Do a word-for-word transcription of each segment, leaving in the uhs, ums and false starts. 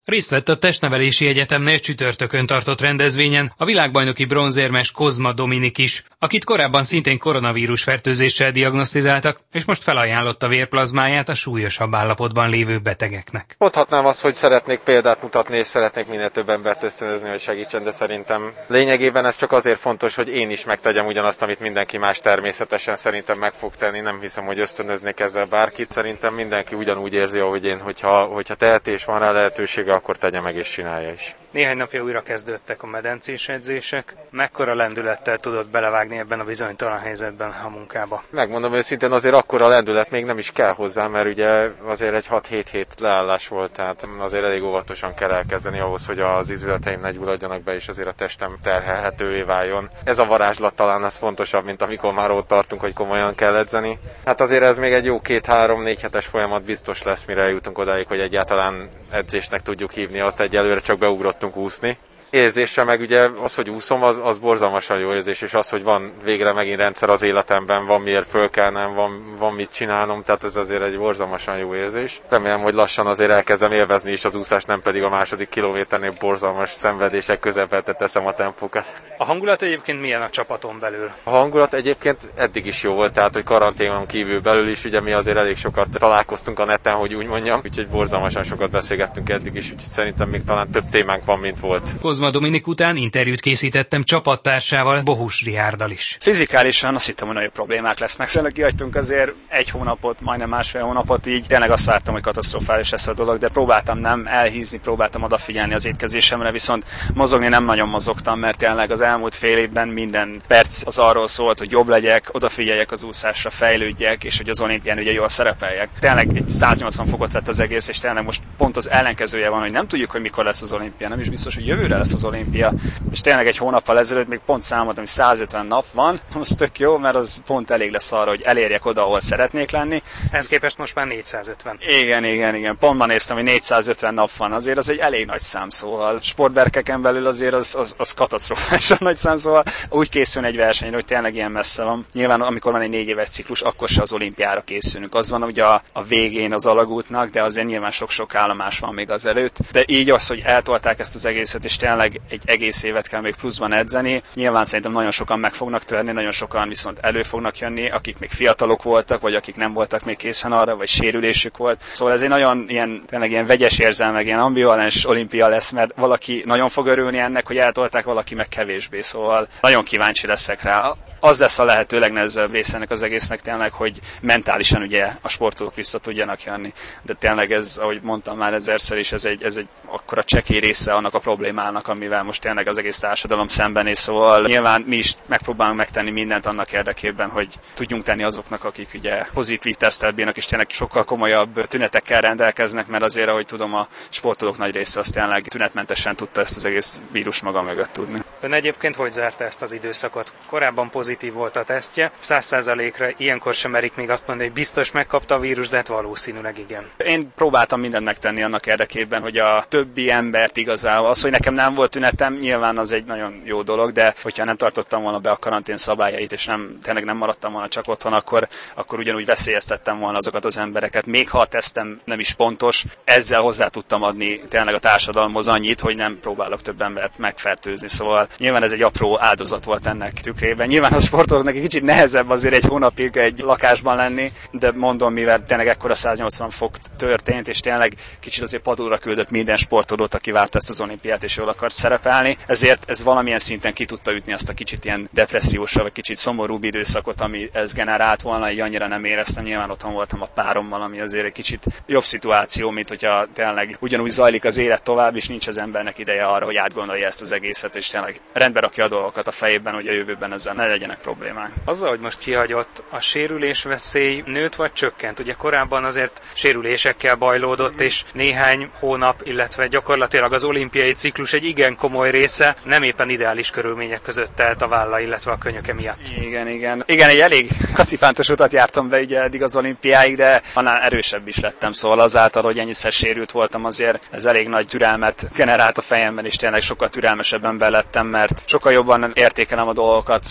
Részt vett a Testnevelési Egyetemnél csütörtökön tartott rendezvényen a világbajnoki bronzérmes Kozma Dominik is, akit korábban szintén koronavírus fertőzéssel diagnosztizáltak, és most felajánlotta vérplazmáját a súlyosabb állapotban lévő betegeknek. Mondhatnám azt, hogy szeretnék példát mutatni, és szeretnék minél több embert ösztönözni, hogy segítsen, de szerintem lényegében ez csak azért fontos, hogy én is megtegyem ugyanazt, amit mindenki más természetesen szerintem meg fog tenni. Nem hiszem, hogy ösztönöznék ezzel bárkit. Szerintem mindenki ugyanúgy érzi, ahogy én, hogyha, hogyha tehetés van rá lehetősége, akkor tegye meg és csinálja is. Néhány napja újra kezdődtek a medencés edzések. Mekkora lendülettel tudott belevágni ebben a bizonytalan helyzetben a munkába? Megmondom őszintén, azért akkora lendület még nem is kell hozzá, mert ugye azért egy hat-hét hét leállás volt, tehát azért elég óvatosan kell elkezdeni ahhoz, hogy az izületeim ne gyulladjanak be, és azért a testem terhelhetővé váljon. Ez a varázslat talán az fontosabb, mint amikor már ott tartunk, hogy komolyan kell edzeni. Hát azért ez még egy jó két-három-négy hetes folyamat biztos lesz, mire eljutunk odáig, hogy egyáltalán edzésnek tudjuk hívni, azt egyelőre csak beugrottunk úszni. Érzése meg ugye az, hogy úszom, az, az borzalmasan jó érzés, és az, hogy van végre megint rendszer az életemben, van miért fölkelnem, van, van mit csinálnom, tehát ez azért egy borzalmasan jó érzés. Remélem, hogy lassan azért elkezdem élvezni is az úszást, nem pedig a második kilométernél borzalmas szenvedések közepette teszem a tempókat. A hangulat egyébként milyen a csapaton belül? A hangulat egyébként eddig is jó volt, tehát hogy karanténon kívül belül is, ugye mi azért elég sokat találkoztunk a neten, hogy úgy mondjam, úgyhogy borzalmasan sokat beszélgettünk eddig is, úgyhogy szerintem még talán több témánk van, mint volt. Kozma Dominik után interjút készítettem csapattársával, Bohus Richárddal is. Fizikálisan azt hittem, hogy nagyobb problémák lesznek. Szóval kihagytunk azért egy hónapot, majdnem másfél hónapot így. Tényleg azt vártam, hogy katasztrofális lesz a dolog, de próbáltam nem elhízni, próbáltam odafigyelni az étkezésemre, viszont mozogni nem nagyon mozogtam, mert tényleg az elmúlt fél évben minden perc az arról szólt, hogy jobb legyek, odafigyeljek az úszásra, fejlődjek, és hogy az olimpián ugye jól szerepeljek. Tényleg egy száznyolcvan fokot vett az egész, és tényleg most pont az ellenkezője van, hogy nem tudjuk, hogy mikor lesz az olimpia, nem is biztos, hogy jövőre lesz az olimpia, és tényleg egy hónappal ezelőtt még pont számoltam, hogy százötven nap van, az tök jó, mert az pont elég lesz arra, hogy elérjek oda, ahol szeretnék lenni. Ez képest most már négyszázötven. Igen, igen, igen. Pont ma néztem, hogy négyszázötven nap van, azért az egy elég nagy szám, szóval sportberkeken belül azért az, az, az katasztrofálisan nagy szám, szóval úgy készülni egy versenyre, hogy tényleg ilyen messze van. Nyilván, amikor van egy négy éves ciklus, akkor se az olimpiára készülünk. Az van ugye a, a végén az alagútnak, de azért nyilván sok-sok állomás van még azelőtt. De így az, hogy eltolták ezt az egészet, és tényleg egy egész évet kell még pluszban edzeni. Nyilván szerintem nagyon sokan meg fognak törni, nagyon sokan viszont elő fognak jönni, akik még fiatalok voltak, vagy akik nem voltak még készen arra, vagy sérülésük volt. Szóval ez egy nagyon ilyen, tényleg ilyen vegyes érzelmek, ilyen ambivalens olimpia lesz, mert valaki nagyon fog örülni ennek, hogy eltolták, valaki meg kevésbé. Szóval nagyon kíváncsi leszek rá. Az lesz a lehető legnehezebb része ennek az egésznek tényleg, hogy mentálisan ugye a sportolók vissza tudjanak jönni. De tényleg ez, ahogy mondtam már ezerszer is, ez egy, ez egy akkora csekély része annak a problémának, amivel most tényleg az egész társadalom szembenéz. Szóval nyilván mi is megpróbálunk megtenni mindent annak érdekében, hogy tudjunk tenni azoknak, akik ugye pozitív tesztelt bírnak, és tényleg sokkal komolyabb tünetekkel rendelkeznek, mert azért, ahogy tudom, a sportolók nagy része az tényleg tünetmentesen tudta ezt az egész vírus maga mögött tudni. Ön egyébként hogy zárta ezt az időszakot? Korábban pozitív volt a tesztje, száz százalékra ilyenkor sem merik még azt mondani, hogy biztos megkapta a vírus, de hát valószínűleg igen. Én próbáltam mindent megtenni annak érdekében, hogy a többi embert igazából, az, hogy nekem nem volt tünetem, nyilván az egy nagyon jó dolog, de hogyha nem tartottam volna be a karantén szabályait, és nem, tényleg nem maradtam volna csak otthon, akkor, akkor ugyanúgy veszélyeztettem volna azokat az embereket. Még ha a tesztem nem is pontos, ezzel hozzá tudtam adni tényleg a társadalomhoz annyit, hogy nem próbálok több embert megfertőzni. Szóval nyilván ez egy apró áldozat volt ennek tükrében. Nyilván a sportolóknak egy kicsit nehezebb azért egy hónapig egy lakásban lenni, de mondom, mivel tényleg ekkora száznyolcvan fok történt, és tényleg kicsit azért padulra küldött minden sportolót, aki várta ezt az olimpiát és jól akart szerepelni, ezért ez valamilyen szinten ki tudta ütni azt a kicsit ilyen depressziósabb, vagy kicsit szomorúbb időszakot, ami ez generált volna, így annyira nem éreztem. Nyilván otthon voltam a párommal, ami azért egy kicsit jobb szituáció, mint hogyha tényleg ugyanúgy zajlik az élet tovább, és nincs az embernek ideje arra, hogy átgondolja ezt az egészet, és tényleg rendbe rakja a dolgokat a fejében, hogy a jövőben ezzel ne legyenek problémák. Azzal, hogy most kihagyott, a sérülés veszély nőtt vagy csökkent? Ugye korábban azért sérülésekkel bajlódott, és néhány hónap, illetve gyakorlatilag az olimpiai ciklus egy igen komoly része nem éppen ideális körülmények között telt a válla, illetve a könyöke miatt. Igen, igen. Igen, egy elég kacifántos utat jártam be ugye eddig az olimpiáig, de annál erősebb is lettem, szóval azáltal, hogy ennyiszer sérült voltam, azért ez elég nagy türelmet generált a fejemben, és tényleg sokkal türelmesebb ember lettem, mert sokkal jobban értékelem a dolgokat, szóval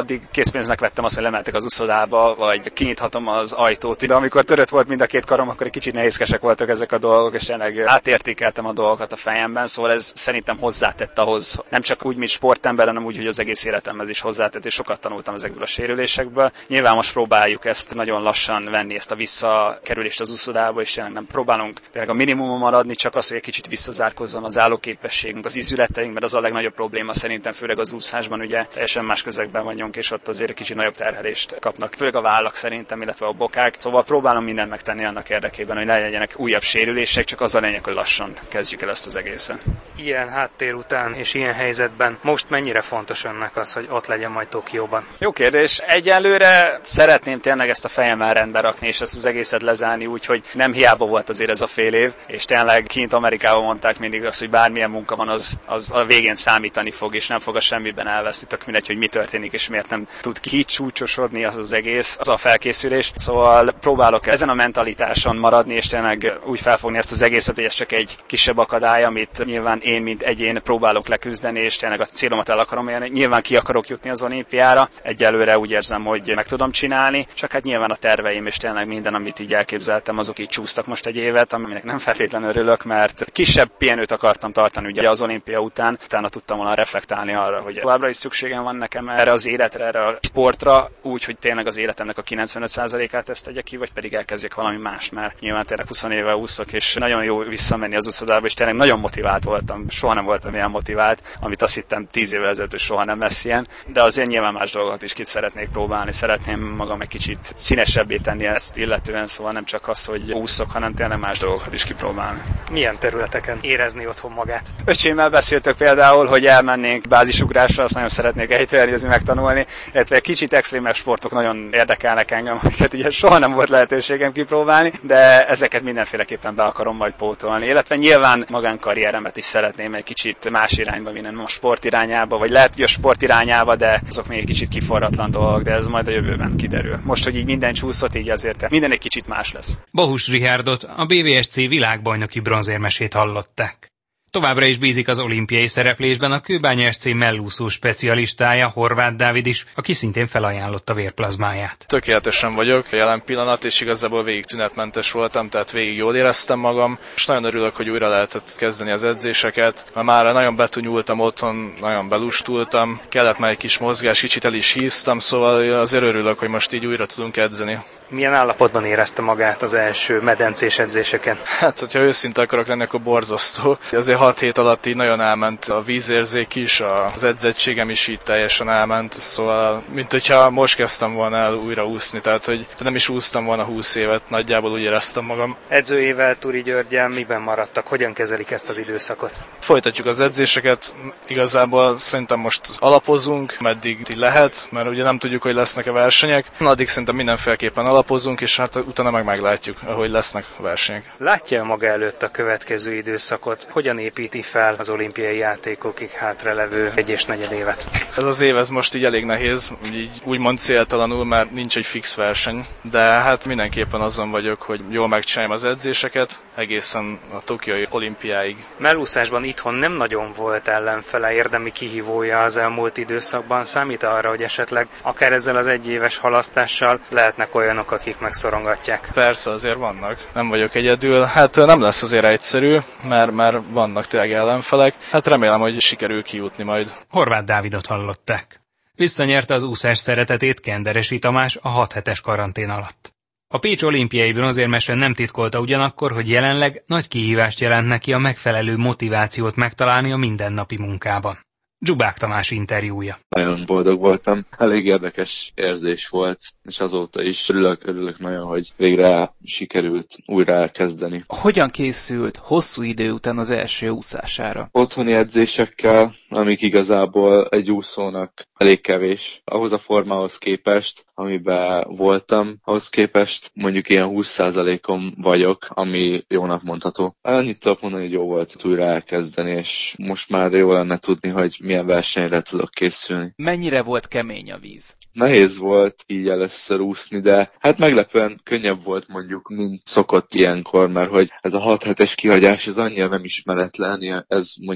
addig készpénznek vettem azt, hogy lemeltek az uszodába, vagy kinyithatom az ajtót. De amikor törött volt mind a két karom, akkor egy kicsit nehézkesek voltak ezek a dolgok, és tényleg átértékeltem a dolgokat a fejemben, szóval ez szerintem hozzátett ahhoz, nem csak úgy, mint sportember, hanem úgy, hogy az egész életemhez is hozzátett, és sokat tanultam ezekből a sérülésekből. Nyilván most próbáljuk ezt nagyon lassan venni, ezt a visszakerülést az uszodába, és tényleg nem próbálunk tényleg a minimumon maradni, csak az, hogy egy kicsit visszazárkozzon az állóképességünk, az izületeink, mert az a legnagyobb probléma szerintem, főleg az úszásban, ugye teljesen más közegben vagyunk, és ott azért egy kicsit nagyobb terhelést kapnak, főleg a vállak szerintem, illetve a bokák. Szóval próbálom mindent megtenni annak érdekében, hogy ne legyenek újabb sérülések, csak az a lényeg, hogy lassan kezdjük el ezt az egészet. Ilyen háttér után és ilyen helyzetben most mennyire fontos önnek az, hogy ott legyen majd Tokióban? Jó kérdés. Egyelőre szeretném tényleg ezt a fejemmel rendbe rakni, és ezt az egészet lezárni úgy, hogy nem hiába volt azért ez a fél év, és tényleg kint Amerikában mondták mindig azt, hogy bármilyen munka van, az, az a végén számítani fog, és nem fog a semmiben elveszni, tök mindegy, hogy mi történik, és miért nem tud kicsúcsosodni az az egész, az a felkészülés. Szóval próbálok ezen a mentalitáson maradni, és tényleg úgy felfogni ezt az egészet, hogy ez csak egy kisebb akadály, amit nyilván én, mint egyén próbálok leküzdeni, és tényleg a célomat el akarom érni. Nyilván ki akarok jutni az olimpiára. Egyelőre úgy érzem, hogy meg tudom csinálni, csak hát nyilván a terveim és tényleg minden, amit így elképzeltem, azok így csúsztak most egy évet, aminek nem feltétlenül örülök, mert kisebb pihenőt akartam tartani ugye az olimpia után, utána tudtam volna reflektálni arra, hogy továbbra is szükségem van nekem erre az életre, erre a sportra, úgy, hogy tényleg az életemnek a kilencvenöt százalékát ezt tegyek ki, vagy pedig elkezdjek valami mást, mert nyilván tényleg húsz éve úszok, és nagyon jó visszamenni az úszodába, és tényleg nagyon motivált voltam, soha nem voltam ilyen motivált, amit azt hittem tíz évvel ezelőtt, soha nem lesz ilyen, de azért nyilván más dolgokat is ki szeretnék próbálni, szeretném magam egy kicsit színesebbé tenni ezt illetően, szóval nem csak az, hogy úszok, hanem tényleg más dolgokat is kipróbálni. Milyen területeken érezni otthon magát? Öcsémmel beszéltük például, hogy elmennénk bázisugrásra, azt nagyon szeretnék ejtőernyőzni, megtanulni, illetve kicsit extrémebb sportok nagyon érdekelnek engem, amiket ugye soha nem volt lehetőségem kipróbálni, de ezeket mindenféleképpen be akarom majd pótolni, illetve nyilván magánkarrieremet is szeretném egy kicsit más irányba vinni, a sport irányába, vagy lehet, hogy a sport irányába, de azok még egy kicsit kiforratlan dolgok, de ez majd a jövőben kiderül. Most, hogy így minden csúszott, így azért minden egy kicsit más lesz. Bohus Richardot, a bé vé es cé világbajnoki bronzérmesét hallották. Továbbra is bízik az olimpiai szereplésben a Kőbánya es cé mellúszó specialistája, Horváth Dávid is, aki szintén felajánlotta vérplazmáját. Tökéletesen vagyok jelen pillanat, és igazából végig tünetmentes voltam, tehát végig jól éreztem magam, és nagyon örülök, hogy újra lehetett kezdeni az edzéseket, mert már nagyon betunyultam otthon, nagyon belustultam, kellett már egy kis mozgás, kicsit el is híztam, szóval azért örülök, hogy most így újra tudunk edzeni. Milyen állapotban érezte magát az első medencés edzéseken? Hát, hogyha őszinte akarok lenni, akkor borzasztó. Azért hat hét alatt így nagyon elment a vízérzék is, az edzettségem is így teljesen elment, szóval mint hogyha most kezdtem volna el újra úszni, tehát hogy nem is úsztam volna húsz évet, nagyjából úgy éreztem magam. Edzőjével, Turi Györggyel miben maradtak? Hogyan kezelik ezt az időszakot? Folytatjuk az edzéseket, igazából szerintem most alapozunk, meddig lehet, mert ugye nem tudjuk, hogy lesznek-e versenyek. Addig szerintem mindenféleképpen alapozunk, és hát utána meg meglátjuk, ahogy lesznek versenyek. Látja maga előtt a következő időszakot? Hogyan építi fel az olimpiai játékokig hátralevő egy és negyed évet? Ez az év ez most így elég nehéz, így úgymond céltalanul, mert nincs egy fix verseny, de hát mindenképpen azon vagyok, hogy jól megcsináljam az edzéseket egészen a tokiói olimpiáig. Mellúszásban itthon nem nagyon volt ellenfele, érdemi kihívója az elmúlt időszakban. Számít arra, hogy esetleg akár ezzel az egyéves halasztással lehetnek olyanok, akik megszorongatják? Persze, azért vannak. Nem vagyok egyedül. Hát nem lesz azért egyszerű, mert már vannak tényleg ellenfelek. Hát remélem, hogy sikerül kijutni majd. Horváth Dávidot hallották. Visszanyerte az úszás szeretetét Kenderesi Tamás a hat hetes karantén alatt. A Pécs olimpiai bronzérmese nem titkolta ugyanakkor, hogy jelenleg nagy kihívást jelent neki a megfelelő motivációt megtalálni a mindennapi munkában. Dzsubák Tamás interjúja. Nagyon boldog voltam, elég érdekes érzés volt, és azóta is örülök, örülök nagyon, hogy végre sikerült újra elkezdeni. Hogyan készült hosszú idő után az első úszására? Otthoni edzésekkel, amik igazából egy úszónak elég kevés. Ahhoz a formához képest, amiben voltam, ahhoz képest mondjuk ilyen húsz százalékon vagyok, ami jónak mondható. Annyit tudok mondani, hogy jó volt újra elkezdeni, és most már jó lenne tudni, hogy milyen versenyre tudok készülni. Mennyire volt kemény a víz? Nehéz volt így először úszni, de hát meglepően könnyebb volt mondjuk, mint szokott ilyenkor, mert hogy ez a hat hetes kihagyás, ez annyira nem ismeretlen, ez mondjuk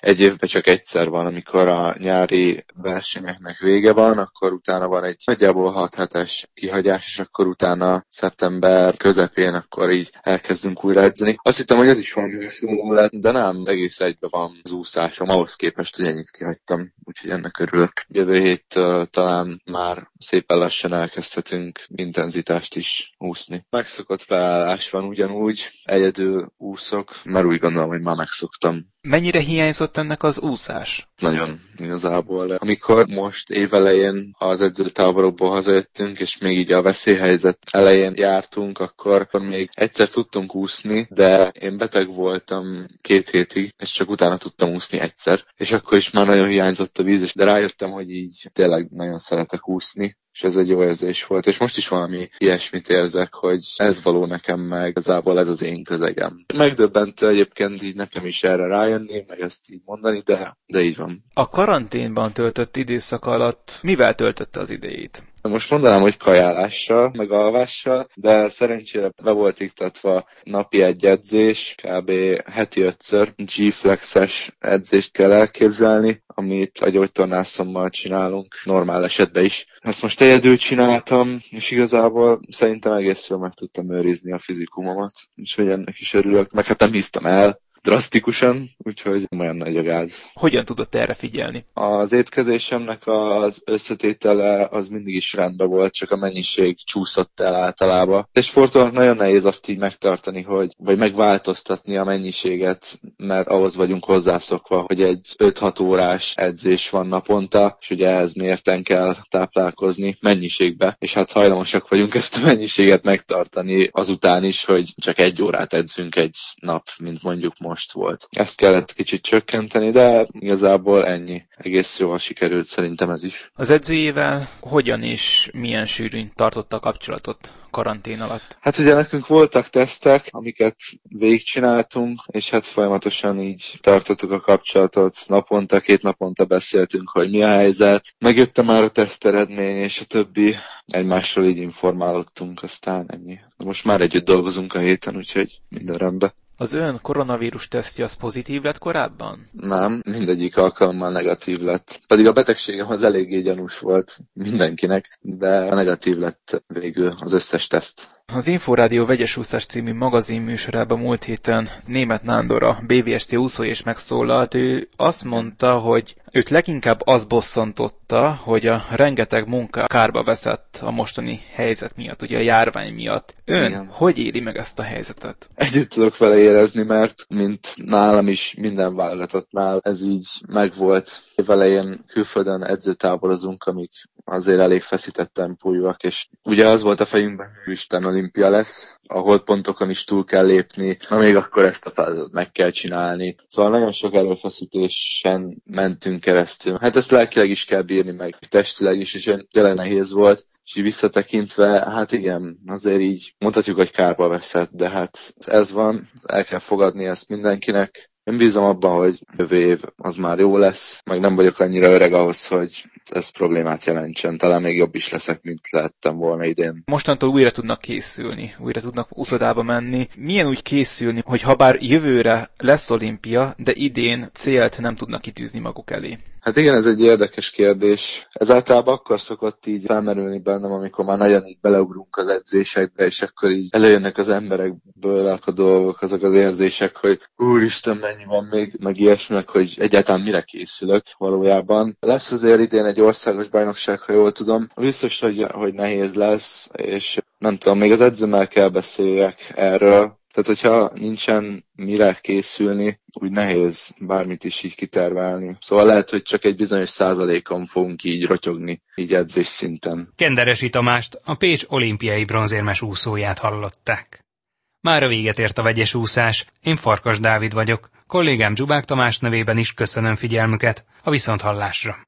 egy évben csak egyszer van, amikor a nyári versenyeknek vége van, akkor utána van egy nagyjából hat hetes kihagyás, és akkor utána szeptember közepén akkor így elkezdünk újra edzeni. Azt hittem, hogy ez is valami szóló lett, de nem, egész egyben van az úszásom, ahhoz képest, hogy ennyit kihagytam, úgyhogy ennek örülök. Jövő hét uh, talán már szépen lassan elkezdhetünk intenzitást is úszni. Megszokott felállás van ugyanúgy, egyedül úszok, mert úgy gondolom, hogy már megszoktam. Mennyire hiányzott ennek az úszás? Nagyon, igazából. Amikor most évelején az edzőtáborokból hazajöttünk, és még így a veszélyhelyzet elején jártunk, akkor, akkor még egyszer tudtunk úszni, de én beteg voltam két hétig, és csak utána tudtam úszni egyszer. És akkor is már nagyon hiányzott a víz, de rájöttem, hogy így tényleg nagyon szeretek úszni. És ez egy jó érzés volt, és most is valami ilyesmit érzek, hogy ez való nekem, meg igazából ez az én közegem. Megdöbbentő egyébként így nekem is erre rájönni, meg ezt így mondani, de, de így van. A karanténban töltött időszak alatt mivel töltötte az idejét? Most mondanám, hogy kajálással, meg alvással, de szerencsére be volt iktatva napi egy edzés, kb. Heti ötször G-flexes edzést kell elképzelni, amit a gyógytornászommal csinálunk, normál esetben is. Ezt most egyedül csináltam, és igazából szerintem egész jól meg tudtam őrizni a fizikumomat, úgyhogy ennek is örülök, meg hát nem hisztam el drasztikusan, úgyhogy olyan nagy a gáz. Hogyan tudott erre figyelni? Az étkezésemnek az összetétele az mindig is rendben volt, csak a mennyiség csúszott el általában. És sportolónak nagyon nehéz azt így megtartani, hogy, vagy megváltoztatni a mennyiséget, mert ahhoz vagyunk hozzászokva, hogy egy öt-hat órás edzés van naponta, és ugye ez mérten kell táplálkozni mennyiségbe, és hát hajlamosak vagyunk ezt a mennyiséget megtartani azután is, hogy csak egy órát edzünk egy nap, mint mondjuk most volt. Ezt kellett kicsit csökkenteni, de igazából ennyi. Egész jól sikerült szerintem ez is. Az edzőjével hogyan és milyen sűrűn tartotta a kapcsolatot karantén alatt? Hát ugye nekünk voltak tesztek, amiket végigcsináltunk, és hát folyamatosan így tartottuk a kapcsolatot. Naponta, két naponta beszéltünk, hogy mi a helyzet. Megjött már a teszteredmény, és a többi egymásról így informálódtunk, aztán ennyi. Most már együtt dolgozunk a héten, úgyhogy minden rendben. Az ön koronavírus tesztje az pozitív lett korábban? Nem, mindegyik alkalommal negatív lett. Pedig a betegségem az eléggé gyanús volt mindenkinek, de negatív lett végül az összes teszt. Az Inforádió Vegyes Úszás című magazin műsorában múlt héten Németh Nándor, a bé vé es cé úszója is megszólalt. Ő azt mondta, hogy őt leginkább az bosszantotta, hogy a rengeteg munka kárba veszett a mostani helyzet miatt, ugye a járvány miatt. Ön Igen. Hogy éri meg ezt a helyzetet? Együtt tudok vele érezni, mert mint nálam is minden válogatottnál ez így megvolt. Évelején külföldön edzőtáborozunk, amik azért elég feszített tempójúak, és ugye az volt a fejünkben, hogy Isten olimpia lesz, a holdpontokon is túl kell lépni, na még akkor ezt a feladatot meg kell csinálni. Szóval nagyon sok erőfeszítésen mentünk keresztül. Hát ezt lelkileg is kell bírni, meg testileg is, és tényleg nehéz volt. És így visszatekintve, hát igen, azért így mondhatjuk, hogy kárba veszett, de hát ez van, el kell fogadni ezt mindenkinek. Én bízom abban, hogy jövő év az már jó lesz, meg nem vagyok annyira öreg ahhoz, hogy ez problémát jelentsen. Talán még jobb is leszek, mint lehettem volna idén. Mostantól újra tudnak készülni, újra tudnak uszodába menni. Milyen úgy készülni, hogy ha bár jövőre lesz olimpia, de idén célt nem tudnak kitűzni maguk elé? Hát igen, ez egy érdekes kérdés. Ez általában akkor szokott így felmerülni bennem, amikor már nagyon így beleugrunk az edzésekbe, és akkor így előjönnek az emberekből a dolgok, azok az érzések, hogy úristen, mennyi van még, meg ilyesminek, hogy egyáltalán mire készülök valójában. Lesz azért idén egy országos bajnokság, ha jól tudom. Biztos, hogy, hogy nehéz lesz, és nem tudom, még az edzőmmel kell beszéljek erről. Tehát, hogyha nincsen mire készülni, úgy nehéz bármit is így kitervelni. Szóval lehet, hogy csak egy bizonyos százalékon fogunk így rotyogni, így edzés szinten. Kenderesi Tamást, a Pécs olimpiai bronzérmes úszóját hallották. Mára véget ért a vegyes úszás, én Farkas Dávid vagyok, kollégám Zsubák Tamás nevében is köszönöm figyelmüket, a viszonthallásra.